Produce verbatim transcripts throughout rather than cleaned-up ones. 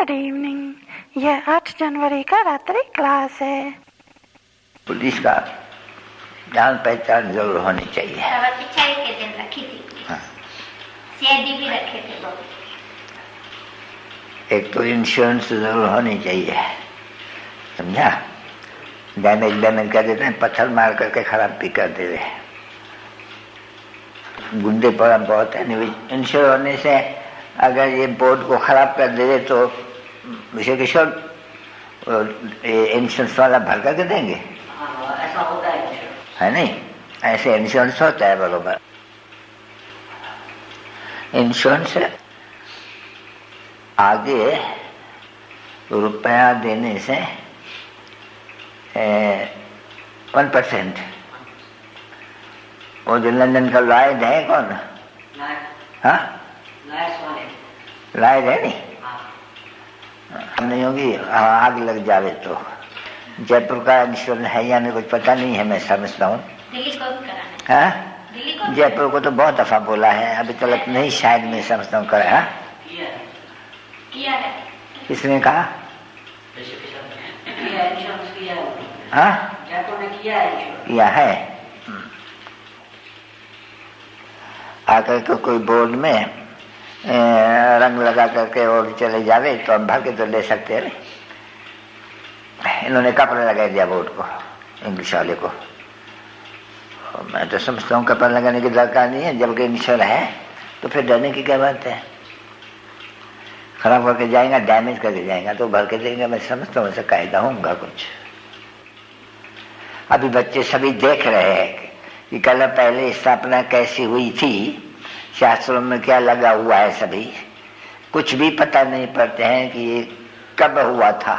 Good evening. यह आठ जनवरी का रात्रि क्लास है। पुलिस का जान पहचान जरूर होनी चाहिए। पिछाई के दिन रखी थी। हाँ। सीआईडी भी रखे थे बहुत। एक तो इंश्योरेंस जरूर होनी चाहिए, समझा। डैमेज डैमेज कर देते हैं, पत्थर मार करके खराब भी कर दे रहे हैं, गुंडे पड़ा बहुत है। इंश्योर होने से अगर ये बोर्ड को खराब कर दे तो विषय किशोर इंश्योरेंस वाला भर करके देंगे। ऐसा होता है है नहीं, ऐसे इंश्योरेंस होता है बरोबर। इंश्योरेंस आगे रुपया देने से वन परसेंट। वो जो लंदन का लॉयड है कौन? हाँ, लॉयड है नहीं, नहीं होगी। आग लग जावे तो जयपुर का इंश्योरेंस है या नहीं कुछ पता नहीं है, मैं समझता हूँ। हाँ, जयपुर को तो बहुत दफा बोला है, अभी तक नहीं शायद मैं समझता हूँ करा। किसने कहा? हाँ, किया है। आकर के कोई बोर्ड में रंग लगा करके और चले जावे तो हम भर के तो ले सकते हैं। इन्होंने कपड़ा लगा दिया बोर्ड को, इंग्लिश वाले को। मैं तो समझता हूँ कपड़ा लगाने की दरकार नहीं है, जबकि इंश्योर है तो फिर डरने की क्या बात है। खराब करके जाएगा, डैमेज करके जाएगा तो भर के देंगे। मैं समझता हूँ ऐसा कायदा होगा कुछ। अभी बच्चे सभी देख रहे हैं कि कल पहले स्थापना कैसी हुई थी, शास्त्रों में क्या लगा हुआ है, सभी कुछ भी पता नहीं पड़ते हैं कि ये कब हुआ था।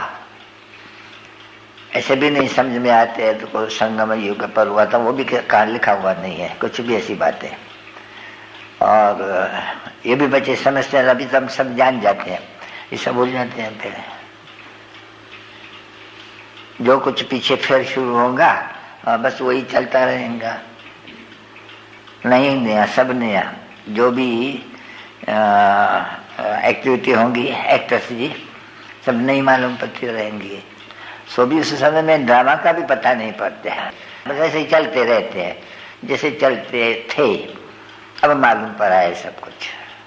ऐसे भी नहीं समझ में आते हैं तो कोई संगम युग पर हुआ था, वो भी कहाँ लिखा हुआ नहीं है, कुछ भी ऐसी बातें। और ये भी बच्चे समझते हैं, अभी तो हम सब जान जाते हैं, ये सब भूल जाते हैं। फिर जो कुछ पीछे फिर शुरू होगा बस वही चलता रहेगा। नहीं नया, सब नया। जो भी एक्टिविटी होंगी एक्टर्स जी सब नहीं मालूम पड़ती रहेंगी। सो भी उस समय में ड्रामा का भी पता नहीं पड़ता है, बस ऐसे ही चलते रहते हैं जैसे चलते थे। अब मालूम पड़ा है सब कुछ,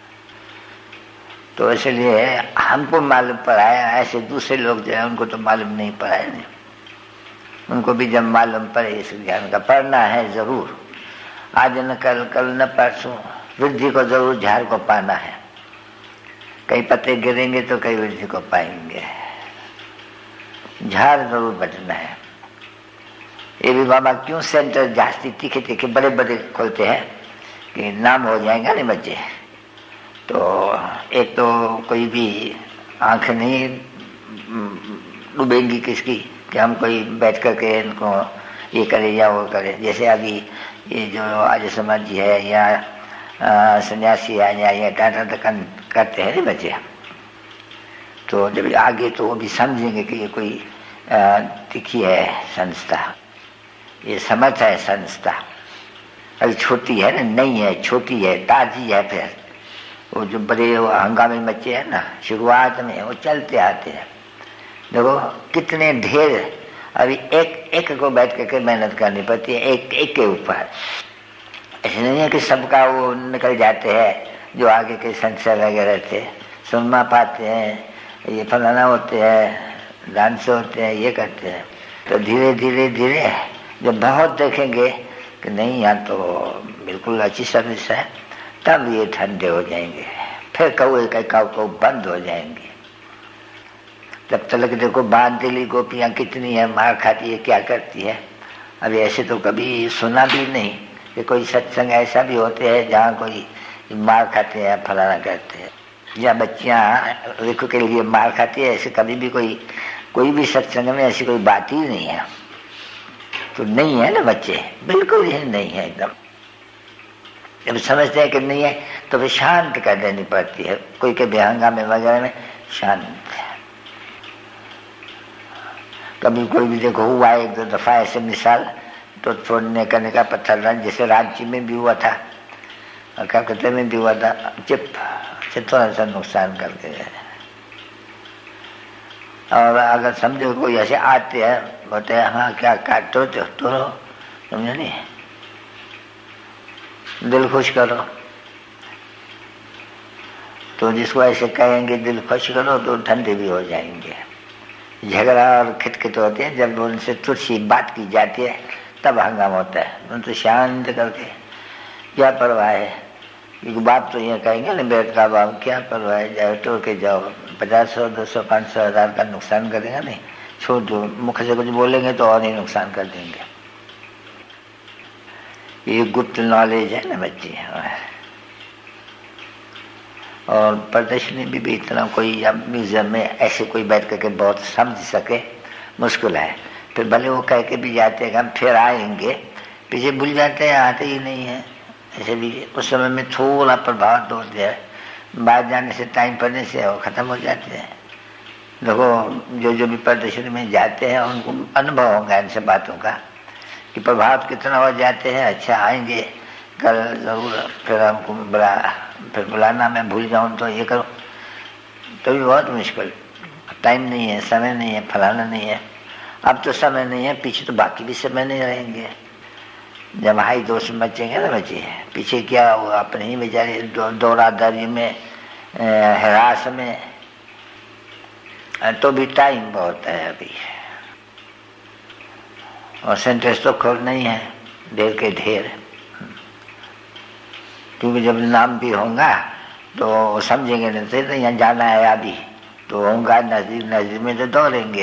तो इसलिए हमको मालूम पड़ा है, ऐसे दूसरे लोग जो है उनको तो मालूम नहीं पड़ा है। नहीं, उनको भी जब मालूम पड़े इस ज्ञान का पढ़ना है जरूर। आज न कल, कल न परसों वृद्धि को जरूर झाड़ को पाना है। कई पत्ते गिरेंगे तो कई वृद्धि को पाएंगे, झाड़ जरूर बचना है। ये भी बाबा क्यों सेंटर जास्ती तीखे तीखे बड़े बड़े खोलते हैं कि नाम हो जाएगा नहीं बच्चे। तो एक तो कोई भी आंख नहीं डूबेंगी किसकी कि हम कोई बैठ करके इनको ये करे या वो करे। जैसे अभी ये जो आर्य समाज जी है या सन्यासी है या ये टाटा तकन करते हैं नहीं बच्चे, तो जब आगे तो वो भी समझेंगे कि ये कोई तिखी है संस्था, ये समझ है संस्था। अभी छोटी है ना, नहीं है, छोटी है, ताजी है। फिर वो जो बड़े हंगामे बच्चे हैं ना, शुरुआत में वो चलते आते हैं। देखो कितने ढेर, अभी एक एक को बैठ करके मेहनत करनी पड़ती है, एक एक के ऊपर। ऐसे नहीं है कि सबका वो निकल जाते हैं जो आगे के संशय वगैरह थे, सुनमा पाते हैं, ये फलाना होते हैं, डांस होते हैं, ये करते हैं। तो धीरे धीरे धीरे जब बहुत देखेंगे कि नहीं यहाँ तो बिल्कुल अच्छी सर्विस है, तब ये ठंडे हो जाएंगे। फिर कौए का काऊ को बंद हो जाएंगे। तब तक देखो बात दिली गोपियाँ कितनी है, मार खाती है, क्या करती है। अभी ऐसे तो कभी सुना भी नहीं कि कोई सत्संग ऐसा भी होते हैं जहाँ कोई मार खाते हैं, फलाना करते हैं, या बच्चियाँ देखो के लिए मार खाती है। ऐसे कभी भी कोई कोई भी सत्संग में ऐसी कोई बात ही नहीं है। तो नहीं है ना बच्चे, बिल्कुल ही नहीं है एकदम। जब समझते हैं कि नहीं है तो फिर शांत कर देनी पड़ती है। कोई के बेहंगा में वगैरह में शांत। कभी कोई भी देखो हुआ एक दो दफा ऐसे मिसाल, तो छोड़ने करने का पत्थर रन, जैसे रांची में भी हुआ था और कलकत्ते में भी हुआ था। चिप से थोड़ा सा नुकसान कर दे। और अगर समझो कोई ऐसे आते हैं बोलते हैं हाँ क्या काटो तो तोड़ो, समझे नहीं, दिल खुश करो। तो जिसको ऐसे कहेंगे दिल खुश करो तो ठंडे भी हो जाएंगे। झगड़ा और खिटखिट होते हैं जब उनसे तुच्छी बात की जाती है तब हंगामा होता है। उनसे शांत करके क्या परवाह है, एक बात तो ये कहेंगे ना बेट का बाप क्या परवाह है, जाओ तोड़ के जाओ, पचास सौ दो सौ पाँच सौ हजार का नुकसान करेगा नहीं, छोड़ दो, मुख से कुछ बोलेंगे तो और ही नुकसान कर देंगे। ये गुप्त नॉलेज है ना बच्चे। और प्रदर्शनी भी, भी इतना कोई अब म्यूजियम में ऐसे कोई बैठ करके बहुत समझ सके मुश्किल है। फिर भले वो कह के भी जाते हैं हम फिर आएंगे, पीछे भूल जाते हैं, आते ही नहीं है। ऐसे भी उस समय में थोड़ा प्रभाव तो होता है, बाहर जाने से टाइम पड़ने से वो खत्म हो जाते हैं। देखो जो जो भी प्रदर्शनी में जाते हैं उनको अनुभव होगा इन सब बातों का कि प्रभाव कितना हो जाते हैं। अच्छा आएंगे कल जरूर, फिर हमको बुला, फिर बुलाना, मैं भूल जाऊँ तो ये करो, तो भी बहुत मुश्किल, टाइम नहीं है, समय नहीं है, फलाना नहीं है। अब तो समय नहीं है, पीछे तो बाकी भी समय नहीं रहेंगे। जब हाई दोस्त बचेंगे ना बच्चे, पीछे क्या हुआ अपने ही बेचारे दो, दौड़ा दौरी में, हरास में, तो भी टाइम बहुत है अभी। और सेंटेंस तो खोल नहीं है, ढेर के ढेर, क्योंकि जब नाम भी होगा तो समझेंगे नहीं तो यहाँ जाना है अभी, तो होगा नजदीक नजदीक में तो दौड़ेंगे।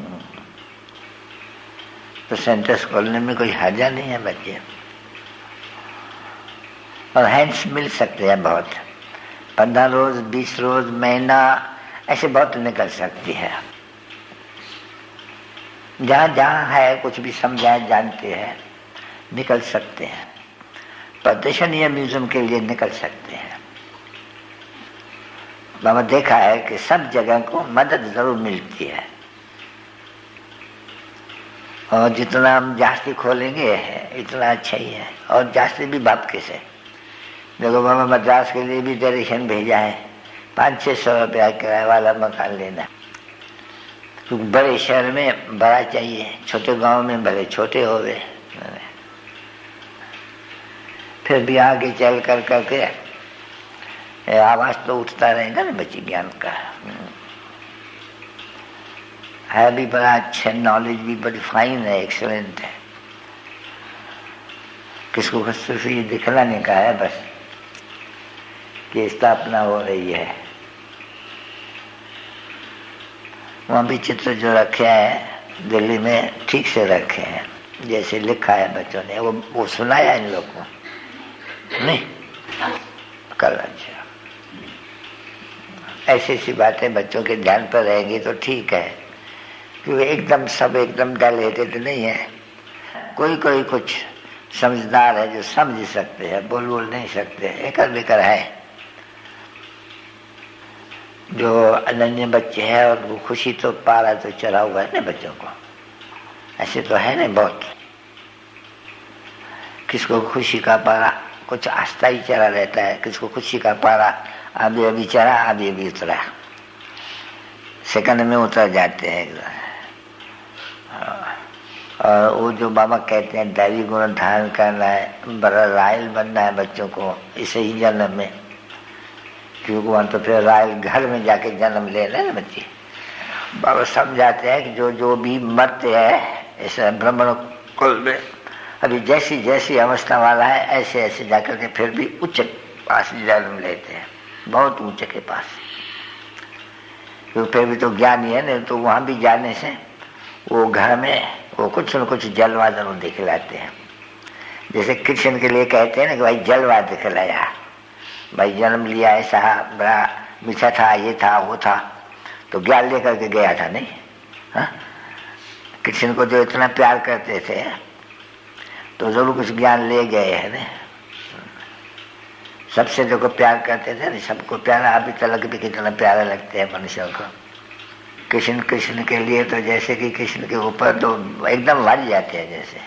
तो सेंटेंस खोलने में कोई हर्जा नहीं है बच्चे। और हैंड्स मिल सकते हैं बहुत, पंद्रह रोज, बीस रोज, महीना, ऐसे बहुत निकल सकती है। जहाँ जहाँ है कुछ भी समझाए जानते हैं, निकल सकते हैं। प्रदर्शन या म्यूजियम के लिए निकल सकते हैं। मैंने देखा है कि सब जगह को मदद जरूर मिलती है, और जितना हम जास्ती खोलेंगे इतना अच्छा ही है। और जास्ती भी भपके से देखो, बाबा मद्रास के लिए भी डायरेक्शन भेजा है, पाँच छः सौ रुपया किराए वाला मकान लेना, क्योंकि बड़े शहर में बड़ा चाहिए, छोटे गांव में भले छोटे हो गए। फिर भी आगे चल कर करके आवाज तो उठता रहेगा ना बच्चे ज्ञान का। है भी बड़ा अच्छा, नॉलेज भी बड़ी फाइन है, एक्सेलेंट है। किसको सिर्फ ये दिखलाने का है बस कि स्थापना हो रही है। वहाँ भी चित्र जो रखे हैं दिल्ली में ठीक से रखे हैं, जैसे लिखा है बच्चों ने, वो वो सुनाया इन लोग को नहीं कल। अच्छा ऐसी ऐसी बातें बच्चों के ध्यान पर रहेंगी तो ठीक है, क्योंकि एकदम सब एकदम डल लेते तो नहीं है। कोई कोई कुछ समझदार है जो समझ सकते हैं, बोल बोल नहीं सकते, एकर बेकर है। जो अनन्य बच्चे हैं और वो खुशी तो पारा तो चढ़ा हुआ है ना बच्चों को, ऐसे तो है ना बहुत। किसको खुशी का पारा कुछ आस्था ही चढ़ा रहता है, किसको खुशी का पारा अभी अभी चढ़ा, अभी अभी उतरा, सेकंड में उतर जाते हैं एकदम। और वो जो बाबा कहते हैं दैवी गुण धारण करना है, बड़ा रायल बनना है बच्चों को इसे ही जन्म में, क्योंकि वहाँ तो फिर रायल घर में जाके जन्म ले रहे हैं ना बच्चे। बाबा समझाते हैं कि जो जो भी मरते हैं ऐसे ब्राह्मण कुल में, अभी जैसी जैसी अवस्था वाला है ऐसे ऐसे जाकर के फिर भी उच्च पास जन्म लेते हैं, बहुत ऊंचे के पास, क्योंकि फिर भी तो ज्ञानी है ना, तो वहाँ भी जाने से वो घर में वो कुछ न कुछ जलवा जरूर दिखलाते हैं। जैसे कृष्ण के लिए कहते हैं ना कि भाई जलवा दिखलाया, भाई जन्म लिया ऐसा बड़ा मीठा था, ये था वो था, तो ज्ञान लेकर के गया था नहीं। हाँ, कृष्ण को जो इतना प्यार करते थे तो जरूर कुछ ज्ञान ले गए हैं ना। सबसे जो को प्यार करते थे ना, सबको प्यारा, अभी तक भी कितना प्यारा लगते हैं मनुष्यों को। कृष्ण कृष्ण के लिए तो जैसे कि कृष्ण के ऊपर तो एकदम वारी जाते हैं, जैसे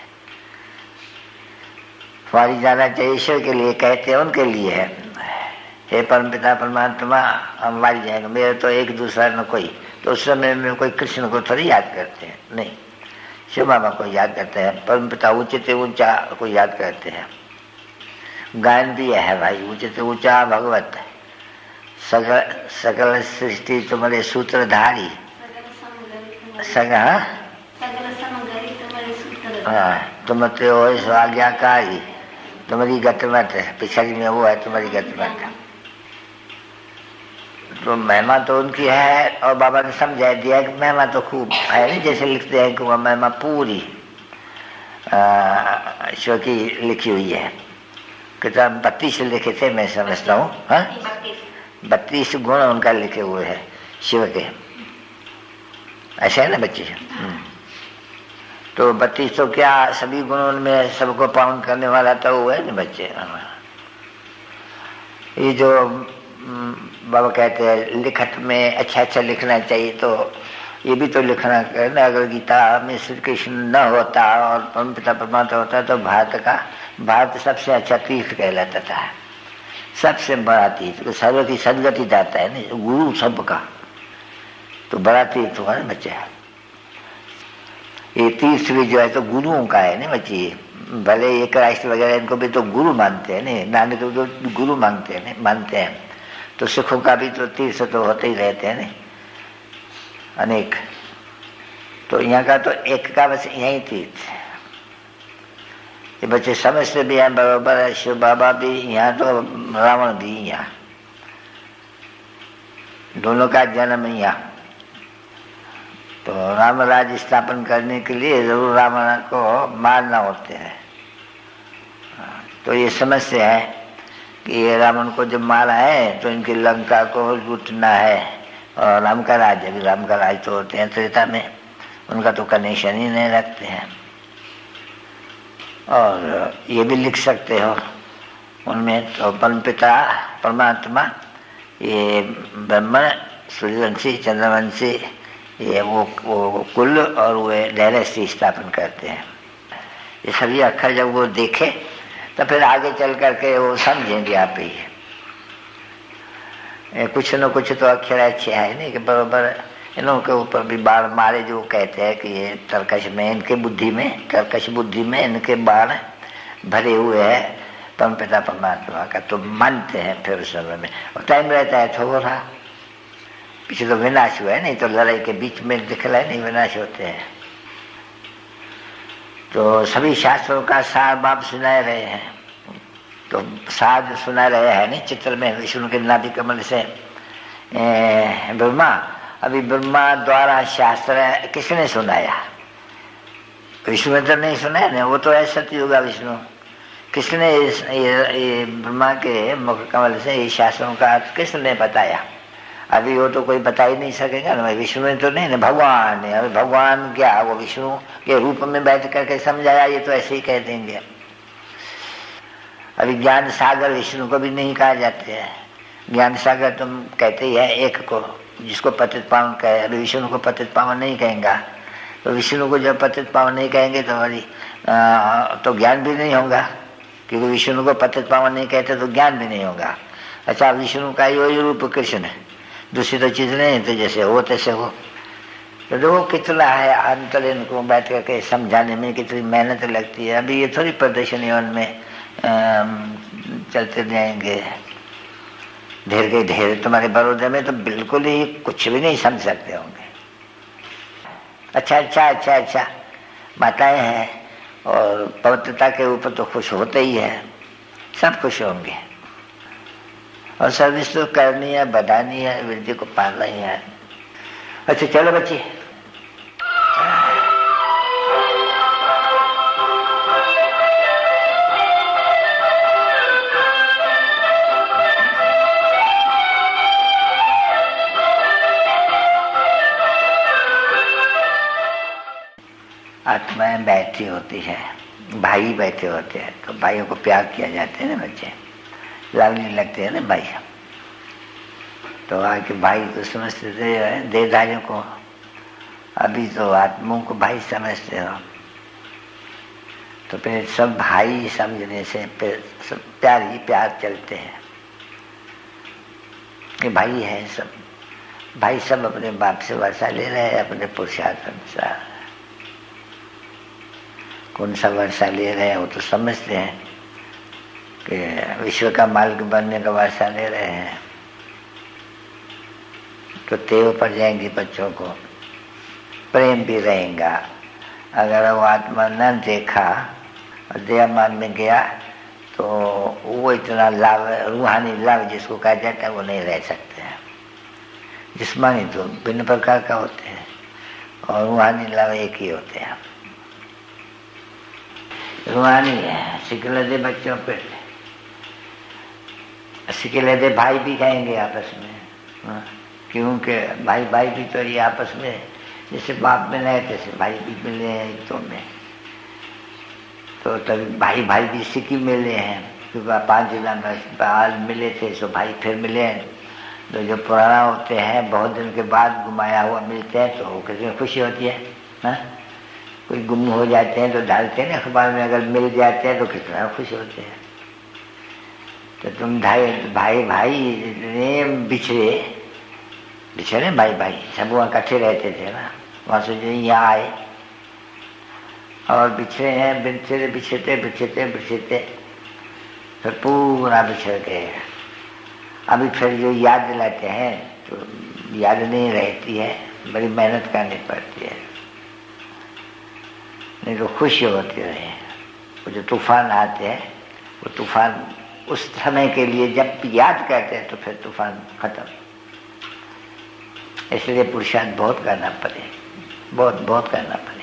वारी जाना चाहिए। ईश्वर के लिए कहते हैं, उनके लिए है, हे परमपिता परमात्मा हम वारी जाएंगे, मेरे तो एक दूसरा न कोई, तो उस समय में कोई कृष्ण को थोड़ी याद करते हैं, नहीं, शिव बाबा को याद करते हैं, परम पिता उचित ऊंचा को याद करते हैं। गायन भी है भाई, उचित ऊंचा भगवत सकल सकल सृष्टि तुम्हारे सूत्रधारी, सग हाँ तुम तो आज्ञाकारी, तुम्हारी गतिमत है, पिछड़ी में वो है तुम्हारी गतिमत। तो महिमा तो उनकी है, और बाबा ने समझा दिया कि महिमा तो खूब है नहीं, जैसे लिखते हैं कि वह महिमा पूरी ईश्वर की लिखी हुई है। कितना बत्तीस लिखे थे मैं समझता हूँ, हाँ बत्तीस गुण उनका लिखे हुए हैं शिव के, ऐसा है ना बच्चे। तो बत्तीस तो क्या सभी गुणों में सबको पावन करने वाला तो वो है ना बच्चे। ये जो बाबा कहते हैं लिखत में अच्छा अच्छा लिखना चाहिए, तो ये भी तो लिखना करना, अगर गीता में श्री कृष्ण न होता और परम पिता परमात्मा होता तो भारत का भारत सबसे अच्छा तीर्थ कहलाता था, सबसे बड़ा तीर्थ, सर्व की सदगति जाता है ना, गुरु सबका तो बड़ा तीर्थ हुआ ना बच्चे। ये तीर्थ भी जो है तो गुरुओं का है ना बच्चे, भले एक राष्ट्र वगैरह इनको भी तो गुरु मानते हैं ना, नानक को तो गुरु मांगते हैं ना, मानते हैं, तो सिखों का भी तो तीर्थ तो होते ही रहते हैं ना अनेक। तो यहाँ का तो एक का बस यही तीर्थ है, ये बच्चे समझते भी हैं बराबर है। शिव बाबा भी यहाँ तो रावण भी यहाँ, दोनों का जन्म यहाँ। तो राम राज्य स्थापन करने के लिए जरूर रावण को मारना होते हैं। तो ये समझते हैं कि ये रावण को जब मारा है तो इनकी लंका को लूटना है, और राम का राज्य भी, राम का राज्य तो होते हैं त्रेता में, उनका तो कनेक्शन ही नहीं रखते हैं। और ये भी लिख सकते हो उनमें तो परम पिता परमात्मा, ये ब्रह्म सूर्यवंशी चंद्रवंशी, ये वो, वो कुल और वे डायनेस्टी स्थापन करते हैं। ये सभी अक्षर जब वो देखे तो फिर आगे चल करके वो समझेंगे आप ही। कुछ न कुछ तो अक्षर अच्छे है नहीं कि बराबर इन्हों के ऊपर भी बाण मारे, जो कहते हैं कि ये तरकश में, इनके बुद्धि में, तरकश बुद्धि में इनके बाण भरे हुए हैं परम पिता परमात्मा का, तो मानते हैं फिर उस समय में। और टाइम रहता है थोड़ा, पीछे तो विनाश हुआ है, नहीं तो लड़ाई के बीच में दिखलाए नहीं विनाश होते हैं। तो सभी शास्त्रों का सार बाप सुना रहे हैं, तो सार जो सुना रहे हैं नहीं चित्र में विष्णु के नाभि कमल से ब्रह्मा, अभी ब्रह्मा द्वारा शास्त्र किसने सुनाया? विष्णु ने तो नहीं सुना है ना, वो तो ऐसा होगा विष्णु। किसने ये ब्रह्मा के मुख कमल से ये शास्त्रों का किसने बताया? अभी वो तो कोई बता ही नहीं सकेगा ना, विष्णु ने तो नहीं ना, भगवान ने। अभी भगवान क्या, वो विष्णु के रूप में बैठ करके समझाया, ये तो ऐसे ही कह देंगे। अभी ज्ञान सागर विष्णु को भी नहीं कहा जाते हैं, ज्ञान सागर तुम कहते ही है एक को, जिसको पतित पावन कहे। अभी विष्णु को पतित पावन नहीं कहेंगे, तो विष्णु को जब पतित पावन नहीं कहेंगे तो अभी तो ज्ञान भी नहीं होगा, क्योंकि विष्णु को पतित पावन नहीं कहते तो ज्ञान भी नहीं होगा। अच्छा, विष्णु का ही रूप कृष्ण है, दूसरी तो चीज नहीं, तो जैसे हो तैसे हो। तो देखो कितना है अंतर इनको बैठ करके समझाने में, कितनी मेहनत लगती है। अभी ये थोड़ी प्रदर्शनी उनमें चलते जाएंगे ढेर के ढेर। तुम्हारे बड़ौदा में तो बिल्कुल ही कुछ भी नहीं समझ सकते होंगे। अच्छा अच्छा अच्छा अच्छा माताएं हैं, और पवित्रता के ऊपर तो खुश होते ही है, सब खुश होंगे। और सर्विस तो करनी है, बढ़ानी है, वृद्धि को पालना ही है। अच्छा चलो बच्चे, आत्माएं बैठी होती है, भाई बैठे होते हैं, तो भाइयों को प्यार किया जाते हैं ना बच्चे, लगने लगते हैं ना भाई। तो आके भाई तो समझते थे देहधारियों को, अभी तो आत्माओं को भाई समझते हो। तो फिर सब भाई समझने से फिर सब प्यार ही प्यार चलते हैं कि भाई है सब। भाई सब अपने बाप से वर्षा ले रहे हैं अपने पुरुषार्थ अनुसार। कौन सा वर्षा ले रहे हैं वो तो समझते हैं कि विश्व का मालिक बनने का वर्षा ले रहे हैं, तो टेव पड़ जाएंगी बच्चों को, प्रेम भी रहेगा। अगर वो आत्मा न देखा और देहमान में गया तो वो इतना लाभ, रूहानी लाभ जिसको कहा जाता है, वो नहीं रह सकते हैं। जिस्मानी तो भिन्न प्रकार का होते हैं और रूहानी लाभ एक ही होते हैं। रूहानी है सिखला दे बच्चों पे, सिखला दे भाई भी कहेंगे आपस में, क्योंकि भाई भाई भी तो ये आपस में जैसे बाप में रहे तैसे भाई भी मिले हैं हितों में, तो तभी भाई भाई भी सिक्की मिले हैं, क्योंकि पाँच जिला में बाल मिले थे सो भाई फिर मिले हैं। तो जो पुराना होते हैं बहुत दिन के बाद गुमाया हुआ मिलते हैं तो कितनी खुशी होती है ना। कोई गुम हो जाते हैं तो डालते हैं अखबार में, अगर मिल जाते हैं तो कितना खुश होते हैं। तो तुम भाई भाई भाई इतने बिछड़े बिछड़े भाई भाई सब वहाँ इकट्ठे रहते थे ना, वहाँ से जो यहाँ आए और बिछड़े हैं, बिछड़े बिछड़ते बिछड़ते बिछड़ते फिर पूरा बिछड़ गए। अभी फिर जो याद दिलाते हैं तो याद नहीं रहती है, बड़ी मेहनत करनी पड़ती है, नहीं तो खुशी होती रहे। वो जो तूफान आते हैं वो तूफान उस समय के लिए जब याद करते हैं तो फिर तूफान खत्म। इसलिए पुरुषार्थ बहुत करना पड़े, बहुत बहुत करना पड़े,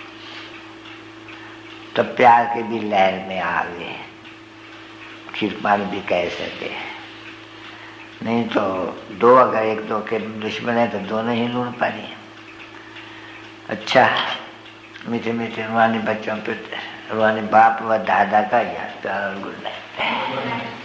तो प्यार के भी लहर में आ गए, खीरपान भी कह सके। नहीं तो दो अगर एक दो के दुश्मन है तो दोनों ही लूट पानी। अच्छा, मीठे मीठे रूहानी बच्चों पे रूहानी बाप व दादा का याद प्यार और गुड नाइट।